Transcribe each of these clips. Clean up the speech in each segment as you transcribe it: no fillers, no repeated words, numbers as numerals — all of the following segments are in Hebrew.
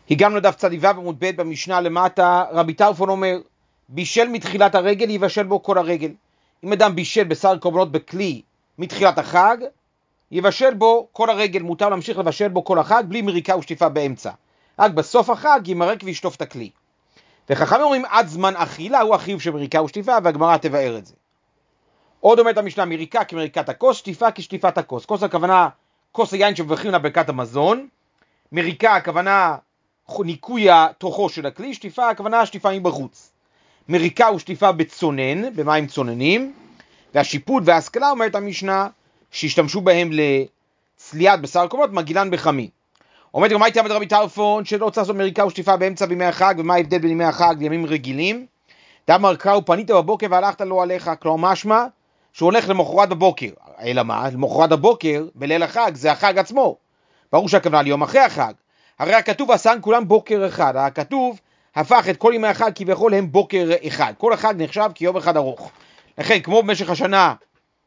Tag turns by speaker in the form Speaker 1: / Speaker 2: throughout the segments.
Speaker 1: הגענו לדף צדיבה בעמוד ב' במשנה למטה. רבי טרפון אומר, בישל מתחילת הרגל יבשל בו כל הרגל. אם אדם בישל בשר קורבנות בכלי מתחילת החג, יבשל בו כל הרגל, מותר להמשיך לבשל בו כל החג בלי מריקה ושטיפה באמצע. רק בסוף החג ימרק וישטוף את הכלי. וחכמים אומרים עד זמן אכילה הוא החיוב של מריקה ושטיפה, והגמרא תבאר את זה. עוד אומרת המשנה, מריקה כמריקת הכוס, שטיפה כשטיפת הכוס. כוס הכוונה כוס היין שמברכים לברכת המזון, מריקה הכוונה ניקוי תוכו של הכלי, שטיפה הכוונה שטיפה מבחוץ. מריקה ושטיפה בצונן, במים צוננים, והשיפוט וההשכלה אומרת המשנה שהשתמשו בהם לצליית בשר קורבנות מגילן בחמין. אומרת גם מה הייתה רבי טרפון שלא צריך לעשות מריקה ושטיפה באמצע בימי החג, ומה ההבדל בין ימי החג לימים רגילים? דאמר קראו פנית בבוקר והלכת לא עליך, כלומר משמע שהוא הולך למחרת בבוקר. אלא מה? למחרת בבוקר בליל החג זה החג עצמו, ברור שהכוונה ליום אחרי החג. הרי הכתוב עשן כולם בוקר אחד, הכתוב הפך את כל ימי החג כביכול הם בוקר אחד, כל החג נחשב כיום אחד ארוך. לכן כמו במשך השנה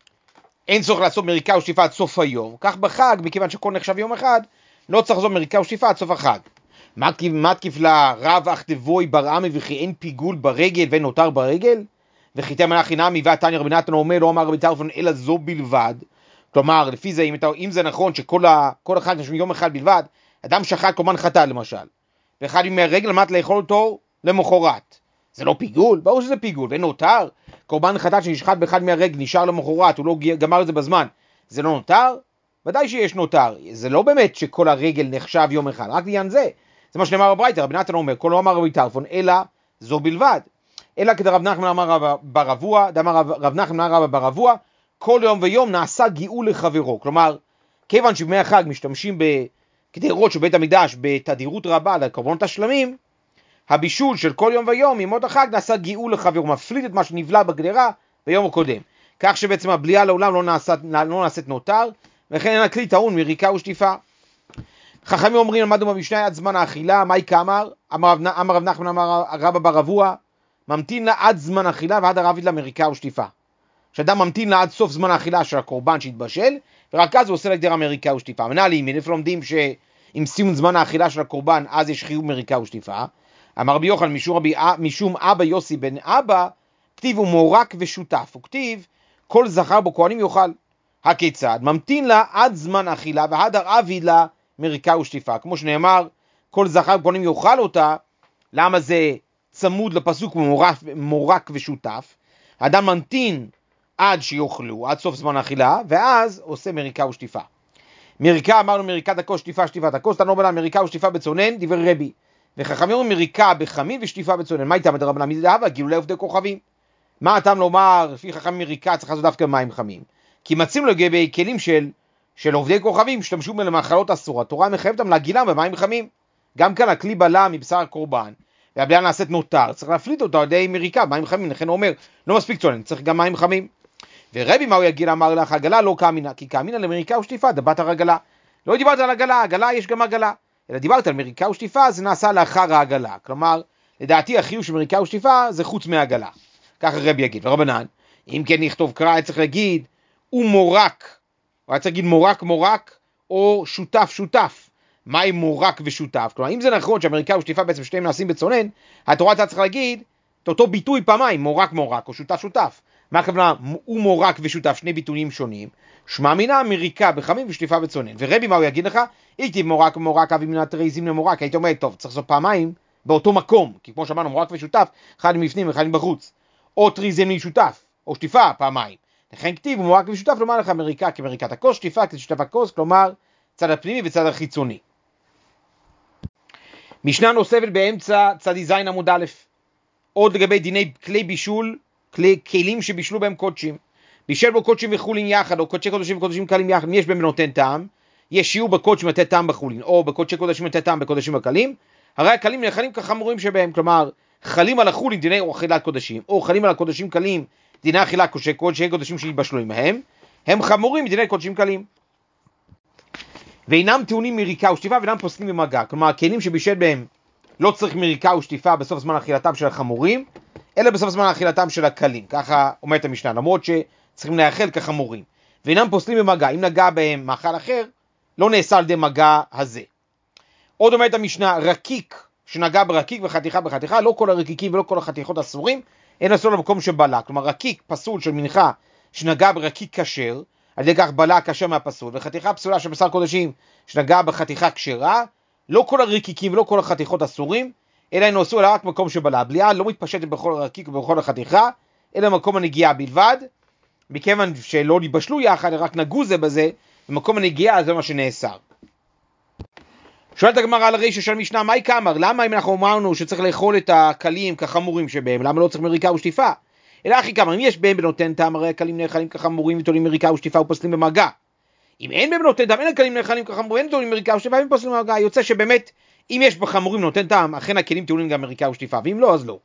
Speaker 1: אין צורך לעשות מריקה ושטיפה עד סוף היום, כך בחג מכיוון שכל נחשב יום אחד לא צריך לעשות מריקה ושטיפה עד סוף החג. מתקיף לה רב אך דבוי ברעמי וכי אין פיגול ברגל ואין נותר ברגל? וכי תמנה חינמי והתניא רבי נתן אומר לא אמר רבי טרפון אלא זו בלבד. כלומר לפי זה אם זה נכון שכל החג נחשב יום אחד בלבד, אדם שחט קורבן חטאת למשל, ואחד ימי הרגל למד לאכול אותו למחרת, זה לא פיגול? ברור שזה פיגול. ואין נותר קורבן חטאת שנשחט באחד ימי הרגל נשאר למחרת, הוא לא גמר את זה בזמן, זה לא נותר? ודאי שיש נותר. זה לא באמת שכל הרגל נחשב יום אחד, רק לעניין זה. זה מה שנאמר בברייתא, רבי נתן אומר, כל לא אמר רבי טרפון, אלא זו בלבד. אלא כדרב נחמן אמר ברבוע, דאמר רב נחמן אמר ברבוע, כל יום ויום נעשה גאול לחברו. כלומר, כיוון שבימי החג משתמשים בקדרות של בית המקדש בתדירות רבה לקורבנות השלמים, הבישול של כל יום ויום ימות החג נעשה גאול לחברו, מפליט את מה שנבלע בקדרה ביום הקודם. כך שבעצם הבליעה לעולם לא נעשית נותר, וכן אין הכלי טעון מריקה ושטיפה. חכמים אומרים, למדנו במשנה עד זמן האכילה, מהי כאמר? אמר רב נחמן אמר רבא ברבוע, ממתין לה עד זמן האכילה ועד הרבית לה מריקה ושטיפה. שאדם ממתין לה עד סוף זמן האכילה של הקורבן שהתבשל, ורק אז הוא עושה לגדרה מריקה ושטיפה. מנהלים, איפה לומדים שעם סיום זמן האכילה של הקורבן, אז יש חיוב מריקה ושטיפה? אמר רבי יוחנן, משום אבא יוסי בן אבא, כתיב הוא מורק ושותף, וכתיב כל זכר בו כהנים יאכל. הכיצד? ממתין לה עד זמן האכילה ועד הרבית לה מריקה ושטיפה. כמו שנאמר, כל זכר בכהנים יאכל אותה, למה זה צמוד לפסוק מורק ושותף? האדם ממתין עד שיאכלו, עד סוף זמן האכילה, ואז עושה מריקה ושטיפה. מריקה, אמרנו מריקת הכוס, שטיפה, שטיפת הכוס, תנו בלה מריקה ושטיפה בצונן, דיבר רבי. וחכמים אומרים מריקה בחמין ושטיפה בצונן. מה איתם מדרבנן? מי זה דאבה? גילולי עובדי כוכבים. מה הטעם לומר, לפי חכמים מריקה צריך לעשות דווקא מים חמים? כי מציעים לגבי כלים של עובדי כוכבים, שתמשו למאכלות אסורות, התורה מחייבת אותם להגילם במים חמים. גם כאן הכלי בלע מבשר הקורבן, והבליעה נעשית נותר, צריך להפליט אותו על ידי מריקה, מים חמים. לכן הוא אומר, לא מספיק צונן, צריך גם מים חמים. ורבי מה הוא יגיד? אמר לך, עגלה לא כאמינה, כי כאמינה למריקה ושטיפה, דבת הרגלה. לא דיברת על עגלה, עגלה יש גם עגלה, אלא דיברת על מריקה ושטיפה, זה נעשה לאחר העגלה. כלומר, לדעתי החיוב של מריקה ושטיפה זה חוץ מהעגלה. ככה רבי יגיד. ורבנן, אם כן נכתוב קרא, צריך להגיד, הוא מורק, או היה צריך להגיד מורק מורק, או שותף שותף. מה עם מורק ושותף? כלומר, אם זה נכון שהמריקה ושטיפה בעצם שתיהם נעשים בצונן, התורה צריך להגיד את אותו ביטוי פעמיים, מורק מורק, או שותף שותף. מה הכוונה? הוא מורק ושותף, שני ביטויים שונים. שמע מינה מריקה בחמים ושטיפה בצונן. ורבי מה הוא יגיד לך? איתי מורק מורק אבי מינת רייזים למורק. היית אומר, טוב, צריך לעשות פעמיים באותו מקום, כי כמו שאמרנו, מורק ושותף, אחד מבפנים ואחד מבחוץ. או טריזם משותף, או שטיפה פעמיים. לכן כתיב, מורק ושותף, לומר לך מריקה כמריקת הכוס, שטיפה כשטיפת הכוס, כלומר צד הפנימי וצד החיצוני. משנה נוספת באמצע צד זין עמוד א', עוד לגבי דיני כלי בישול, כלים שבישלו בהם קודשים. בישל בו קודשים וחולין יחד, או קודשי קודשים וקודשים קלים יחד, יש בהם נותן טעם, יש שיעור בקודשים לתת טעם בחולין, או בקודשי קודשים לתת טעם בקודשים הקלים, הרי הקלים נאכלים כחמורים שבהם, כלומר, חלים על החולין דיני אכילת קודשים, או חלים על הקודשים קלים דיני אכילת קודשי קודשים שהתבשלו עמהם, הם חמורים מדיני קודשים קלים. ואינם טעונים מריקה ושטיפה ואינם פוסלים במגע, כלומר, הכלים שבישל בהם לא צריך מריקה ושטיפה בסוף זמן אכילתם של החמורים, אלא בסוף זמן אכילתם של הקלים. ככה אומרת המשנה, למרות שצריכים לאכול כחמורים. ואינם פוסלים במגע, אם נגע בהם מאכל אחר, לא נאסר על ידי מגע הזה. עוד אומרת המשנה, רקיק שנגע ברקיק וחתיכה בחתיכה, לא כל הרקיקים ולא כל החתיכות אסורים, אין אסור למקום שבלה. כלומר, רקיק פסול של מנחה שנגע ברקיק כשר, על ידי כך בלה כשר מהפסול, וחתיכה פסולה של בשר קודשים שנגע בחתיכה כשרה, לא כל הרקיקים ולא כל החתיכות אסורים, אלא אינו אסור אלא רק מקום שבלה. הבליעה לא מתפשטת בכל הרקיק ובכל החתיכה, אלא מקום הנגיעה בלבד, מכיוון שלא נבשלו יחד, רק נגעו זה בזה, במקום הנגיעה זה מה שנאסר. שואלת הגמרא על הרישא של המשנה, מהי כאמר? למה אם אנחנו אמרנו שצריך לאכול את הקלים כחמורים שבהם, למה לא צריך מריקה ושטיפה? אלא אחי כאמר, אם יש בהם בנותן טעם, הרי הקלים נאכלים כחמורים ותולים מריקה ושטיפה ופוסלים במגע. אם אין בהם בנותן טעם, אין הקלים נאכלים כחמורים, אין תולים מריקה ושטיפה ופוסלים במגע. יוצא שבאמת, אם יש בחמורים נותן טעם, אכן הכלים תולים גם מריקה ושטיפה, ואם לא, אז לא.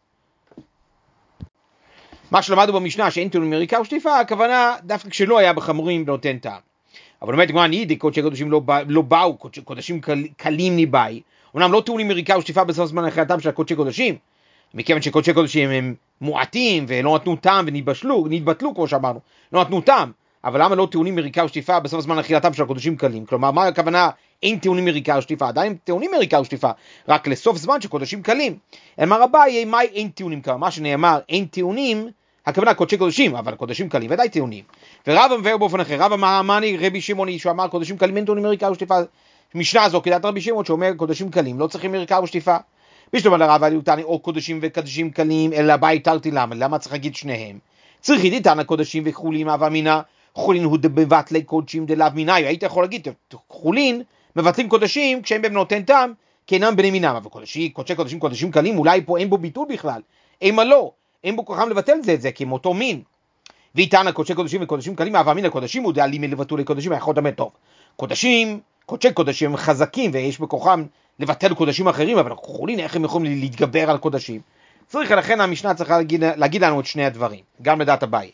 Speaker 1: מה שלמדנו במשנה שאין תולים מריקה ושטיפה, הכוונה דווקא כשלא היה בחמורים נותן טעם. אבל באמת, כמו אני, קודשי קודשים לא באו, קודשים קלים ניבאי, אומנם לא טעונים מריקה ושטיפה בסוף זמן אחריתם של הקודשי קודשים, מכיוון שקודשי קודשים הם מועטים ולא נתנו טעם ונתבטלו, כמו שאמרנו, לא נתנו טעם, אבל למה לא טעונים מריקה ושטיפה בסוף זמן אחריתם של הקודשים קלים? כלומר, מה הכוונה אין טעונים מריקה ושטיפה? עדיין טעונים מריקה ושטיפה, רק לסוף זמן של קודשים קלים. אמר רביי, מה אין טעונים? כלומר, מה שנאמר, אין טעונים, הכוונה קודשי קודשים, אבל קודשים קלים ודאי טעונים. ורבא מבאר באופן אחר, רבא מהמאני רבי שמעוני שאמר קודשים קלים אין טעונים מריקה ושטיפה. משנה זו כדעת רבי שמעון שאומר קודשים קלים לא צריכים מריקה ושטיפה. בשלום על הרב הליוטני או קודשים וקודשים קלים אלא בית תרתי למה צריך להגיד שניהם? צריך ידי תנא קודשים וחולין הווה מינא, חולין הוא דבבטלי קודשים דלאו מינא. היית יכול להגיד חולין מבטלים קודשים כשהם בהם נותן טעם כי אינם בני מינם, אבל קודשי קודשים קודשים קלים אולי פה אין בו ביטול בכלל, אימה לא, אין בו כוחם לבטל את זה כי הם אותו מין. ואיתנה קודשי קודשים וקודשים קלים הווה מינא קודשים הוא דאלים לבטולי קודשים יכול להיות טוב. קודשי קודשים הם חזקים ויש בכוחם לבטל קודשים אחרים, אבל חולין איך הם יכולים להתגבר על קודשים? לכן המשנה צריכה להגיד לנו את שני הדברים, גם לדעת אביי.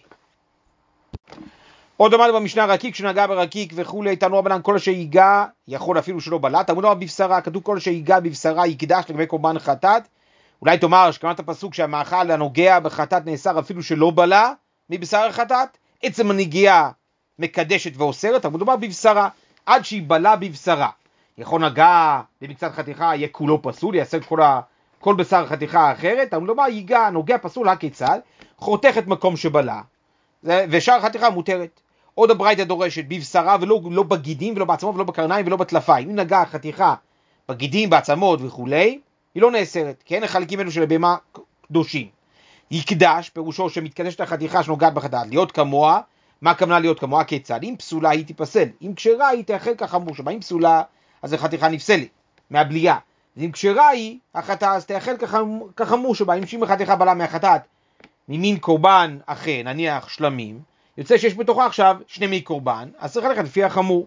Speaker 1: עוד אמרנו במשנה רקיק שנגע ברקיק וכולי, תנו רבנן כל שיגע יכול אפילו שלא בלע, תלמוד אמר בבשרה, כתוב כל שיגע בבשרה יקדש לגבי קורבן חטאת. אולי תאמר שכמנת הפסוק שהמאכל הנוגע בחטאת נאסר אפילו שלא בלע מבשר החטאת, עצם הנגיעה מקדשת ואוסרת, תלמוד אמר בבשרה, עד שהיא בלע בבשרה. יכול נגע במקצת חתיכה יהיה כולו פסול, יעשה כל בשר חתיכה אחרת, תלמוד אמר ייגע נוגע פסול הכיצד, חותך את מקום שבלע, ושאר חתיכה מותרת. עוד הברייתא דורשת בבשרה ולא לא בגידים ולא בעצמות ולא בקרניים ולא בטלפיים. אם נגע חתיכה בגידים, בעצמות וכולי, היא לא נאסרת, כי אין החלקים אלו של הבהמה קדושים. יקדש, פירושו שמתקדשת החתיכה שנוגעת בחטאת, להיות כמוה. מה הכוונה להיות כמוה? כיצד? אם פסולה היא תיפסל, אם כשרה היא תאכל כחמור שבה. אם פסולה אז החתיכה נפסלת מהבליעה, אם כשרה היא החטאת אז תאכל כחמור שבה. אם שאם החתיכה בלה מהחטאת ממין קורבן אחר, נניח שלמים, יוצא שיש בתוכה עכשיו שני מי קורבן, אז צריך ללכת לפי החמור.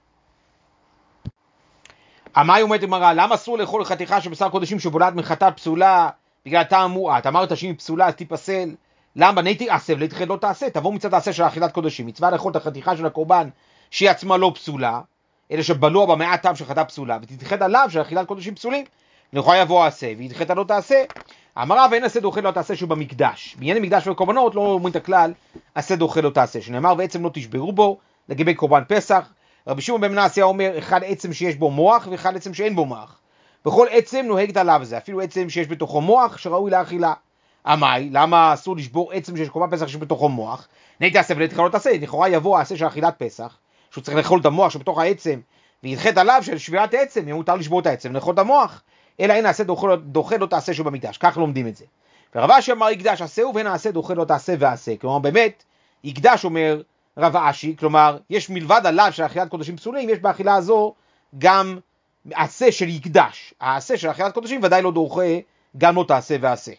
Speaker 1: המאי אומרת הגמרא, למה אסור לאכול חתיכה של בשר קודשים שבולעת מחטאת פסולה בגלל טעם מועט? אמרת שאם פסולה אז תיפסל. למה? נהייתי עשה ולתחד לא תעשה, תבוא מצד העשה של אכילת קודשים, מצווה לאכול את החתיכה של הקורבן שהיא עצמה לא פסולה, אלא שבלוע במעט טעם של חטאת פסולה, ותתחד עליו של אכילת קודשים פסולים, לכאורה יבוא העשה, ויתחד לא תעשה. אמרה ואין עשה דוחה לא תעשה שהוא במקדש. בעניין מקדש וקורבנות לא אומרים את הכלל עשה דוחה לא תעשה, שנאמר ועצם לא תשברו בו לגבי קורבן פסח. רבי שמעון בן מנסיה אומר אחד עצם שיש בו מוח ואחד עצם שאין בו מוח. בכל עצם נוהגת עליו זה, אפילו עצם שיש בתוכו מוח שראוי לאכילה. המאי, למה אסור לשבור עצם שיש קורבן פסח שיש בתוכו מוח? נהי תעשה ולתחד לא תעשה, לכאורה יבוא העשה של אכילת פסח, שהוא צריך לאכול את המוח שבתוך העצם, ויתחד עליו של שבירת העצם, יהיה מותר לשבור את העצם, לאכול את המוח. אלא אין העשה דוחה לא תעשה שהוא במקדש, כך לומדים את זה. ורב אשי אמר יקדש עשהו ואין העשה דוחה לא תעשה ועשה. כלומר באמת, יקדש אומר רב אשי, כלומר יש מלבד עליו של אכילת קודשים פסולים, יש באכילה הזו גם עשה של יקדש. העשה של אכילת קודשים ודאי לא דוחה, גם לא תעשה ועשה.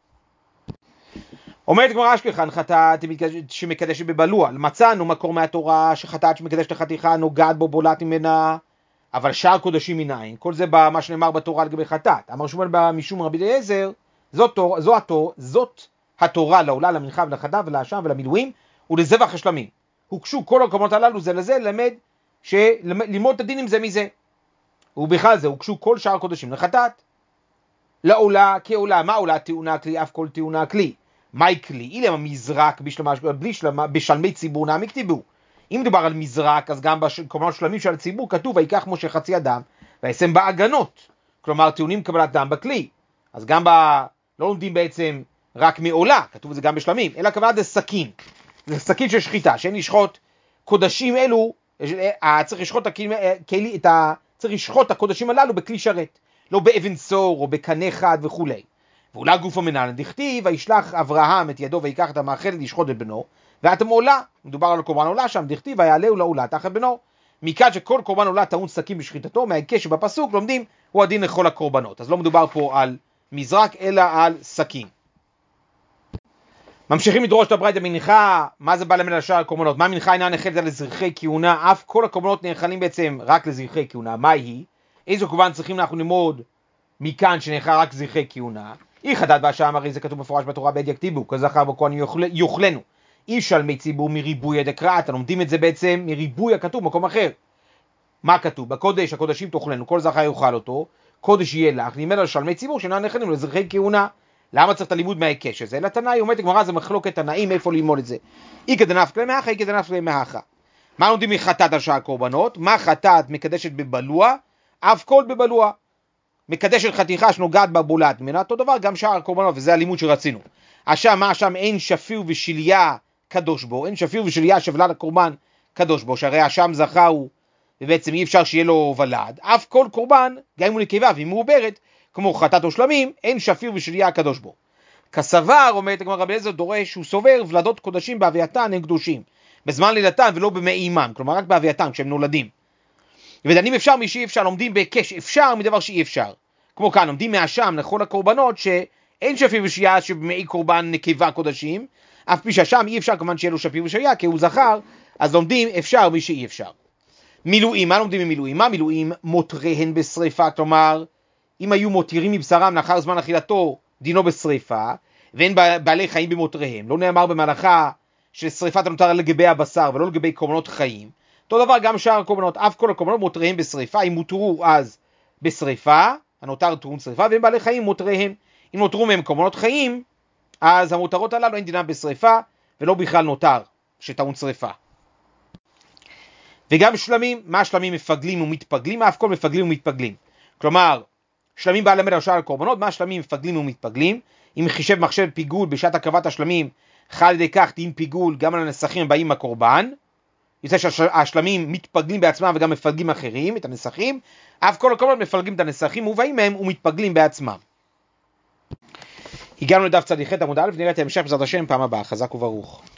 Speaker 1: אומרת גמרא אשכחן חטאת שמקדשת בבלוע, מצאנו מקור מהתורה שחטאת שמקדשת החתיכה נוגעת בו בולעת ממנה, אבל שאר קודשים מנין, כל זה במה שנאמר בתורה לגבי חטאת. אמר שמואל משום רבי אליעזר, זאת התורה לעולה, למנחה ולחטאת ולאשם ולמילואים ולזבח השלמים. הוקשו כל הקומות הללו זה לזה ללמוד את הדינים זה מזה. ובכלל זה הוקשו כל שאר קודשים לחטאת. לעולה כעולה, מה עולה? טעונה כלי, אף כל טעונה כלי. מהי כלי? אילם המזרק בשלמי ציבור נעמיק טיבור. אם מדובר על מזרק, אז גם בקומות שלמים של הציבור כתוב ויקח משה חצי אדם, והישם בהגנות, כלומר טיעונים קבלת דם בכלי, אז גם לא לומדים בעצם רק מעולה, כתוב את זה גם בשלמים, אלא קבלת סכין, זה סכין של שחיטה, שאין לשחוט קודשים אלו, צריך לשחוט את הקודשים הללו בכלי שרת, לא באבן סור או בקנה חד וכו'. ואולי גוף המנהל, דכתיב, וישלח אברהם את ידו ויקח את המאכלת לשחוט את בנו, ואתם עולה, מדובר על קורבן עולה שם, דכתיב, ויעלהו לעולה תחת בנו. מכאן שכל קורבן עולה טעון סכין בשחיטתו, מההיקש שבפסוק לומדים, הוא הדין לכל הקורבנות. אז לא מדובר פה על מזרק, אלא על סכין. ממשיכים לדרוש את הברייתא מנחה, מה זה בא למד על שאר הקורבנות? מה מנחה אינה נחלת על זרחי כהונה? אף כל הקורבנות נאכלים בעצם רק לזרחי כהונה. מה היא? איזו קורבן צריכים אנחנו ללמוד מכאן שנאכל רק זרחי כהונה? איך הדעת והשם, הרי זה כתוב מפורש בתורה בעד יכתיבו, כזכר וכהן יאכלנו. אי שלמי ציבור מריבוי דקראת, לומדים את זה בעצם מריבוי הכתוב במקום אחר. מה כתוב? בקודש, הקודשים תאכלנו, כל זכר יאכל אותו, קודש יהיה לך, לימד על שלמי ציבור שאינם נאכלים לזרחי כהונה. למה צריך את הלימוד מההיקש הזה? לתנאי, אומרת הגמרא, זה מחלוקת תנאים, איפה ללמוד את זה? אי כדנף כלי מאחה, אי כדנף כלי מאחה. מה לומדים מחטאת על שאר הקורבנות? מה חטאת מקדשת בבלוע? אף כל בבלוע. מקדשת חתיכה שנוגעת בבולעת ממנה, אותו דבר גם שאר הקורבנות, וזה הלימוד שרצינו. השם, מה השם? אין שפיר ושליה קדוש בו, אין שפיר ושליה שבלת הקורבן קדוש בו, שהרי השם זכר הוא, ובעצם אי אפשר שיהיה לו ולד. אף כל קורבן, גם אם הוא נקבה והיא מעוברת, כמו חטאת או שלמים, אין שפיר ושליה הקדוש בו. כסבר, אומרת הגמרא רבי אליעזר, דורש שהוא סובר ולדות קודשים בהווייתן הם קדושים, בזמן לידתן ולא במאימן, כלומר רק בהווייתן כשהם נולדים. ודנים אפשר מי שאי אפשר, לומדים בהיקש אפשר מדבר שאי אפשר. כמו כאן, לומדים מהשם לכל הקורבנות שאין שפיר ושליה שבמאי קורבן נקבה קודשים, אף פי שהשם אי אפשר כמובן שיהיה לו שפיר ושליה, כי הוא זכר, אז לומדים אפשר מי שאי אפשר. מילואים, מה לומדים ממילואים? מה מילואים? מותריהן בשריפה, כלומר, אם היו מותירים מבשרם לאחר זמן אכילתו, דינו בשריפה, ואין בעלי חיים במותריהם. לא נאמר במהלכה ששריפת הנותר לגבי הבשר ולא לגבי קורבנות חיים. אותו דבר גם שאר הקורבנות, אף כל הקורבנות מותריהם בשריפה, אם מותרו אז בשריפה, הנותר טעון שריפה, והם בעלי חיים מותריהם. אם נותרו מהם קורבנות חיים, אז המותרות הללו אין דינם בשריפה, ולא בכלל נותר שטעון שריפה. וגם שלמים, מה שלמים מפגלים ומתפגלים? אף כל מפגלים ומתפגלים. כלומר, שלמים בא למד על שאר הקורבנות, מה שלמים מפגלים ומתפגלים? אם חישב מחשב פיגול בשעת הקרבת השלמים, חל ידי כך דין פיגול גם על הנסכים הבאים מהקורבן, יוצא שהשלמים מתפגלים בעצמם וגם מפלגים אחרים, את הנסכים, אף כל הקורבנות מפלגים את הנסכים ובאים מהם ומתפגלים בעצמם. הגענו לדף צדיחת עמוד א', נראה את ההמשך בעזרת השם פעם הבאה, חזק וברוך.